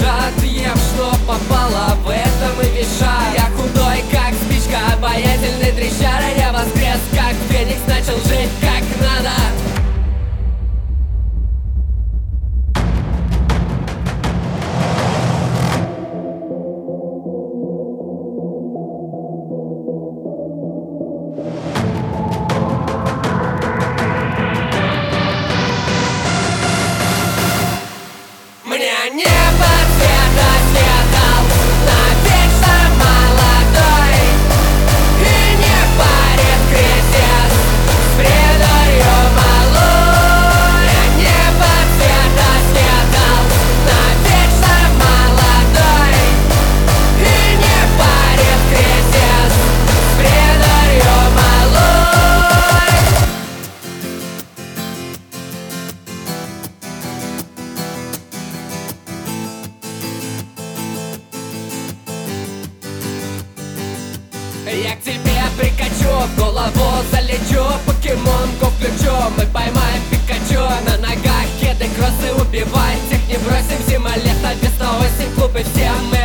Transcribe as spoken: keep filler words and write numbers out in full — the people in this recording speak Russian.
дрожат. Ем, что попало, в этом и виша. Я худой, как спичка, обаятельный трещара. Я воскрес, как феникс, начал жить как надо. Мне небо цвета светал, навечно молодой, и не парит кризис с придурью малой. Мне небо цвета светал, навечно молодой, и не парит кризис с придурью малой. Я к тебе прикачу, в голову залечу, покемонку включу. Мы поймаем Пикачу, на ногах кеды, кроссы, убивать их не бросим. Зима, лето, весна, осень, клубы, все мы